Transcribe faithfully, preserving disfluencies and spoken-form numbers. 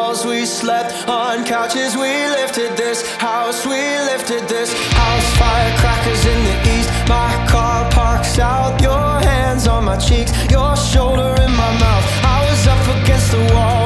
walls, we slept on couches, we lifted this house, we lifted this house. Firecrackers in the east, my car parks out. Your hands on my cheeks, your shoulder in my mouth. I was up against the wall.